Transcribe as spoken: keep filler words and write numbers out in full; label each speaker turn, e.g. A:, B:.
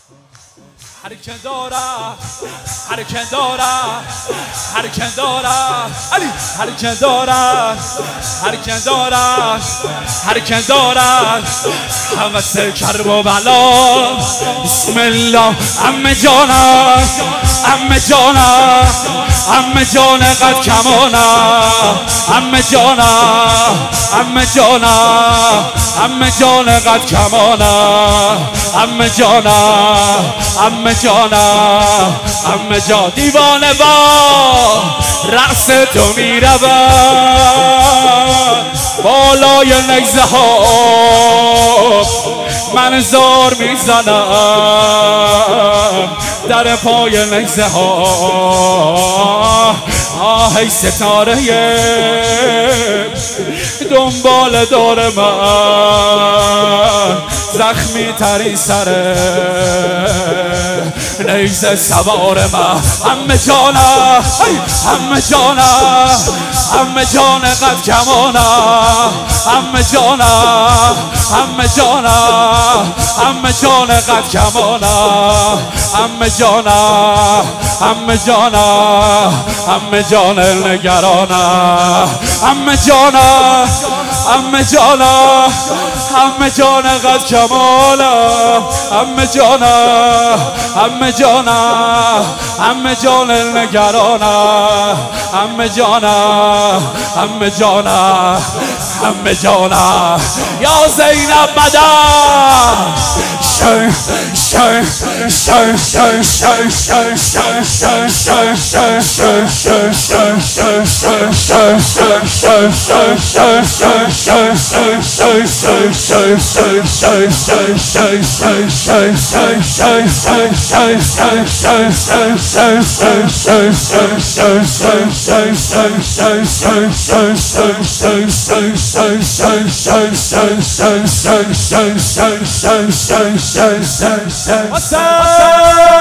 A: هر که داره هر که داره هر که داره علی هر که داره هر که داره هر که داره هوس کرب و بلا بسم الله عمه جانا عمه جانا عمه جان قد کمانا عمه جانا عمه جانا عمه جان قد کمانا عمه جانا عمه جانا عمه جان دیوانه با رقص تو میرود بالای نگزه ها من زار میزنم در پای نگزه ها آهی ستاره دنبال دور من زخمی ترین سره نیزه سوار من همه جانا همه جانا همه جان قد کمانا همه جانا همه جانا همه جان قد کمانا همه جانا همه جانا همه جان نگرانا همه جانا همه جانا همه جان قد کمانا همه جانا همه جانا همه جان نگرانا همه جانا همه جانا همه جانا یا زینب مدام شن شن شن شن شن شن شن شن شن شن شن شن شن شن شن شن What's up?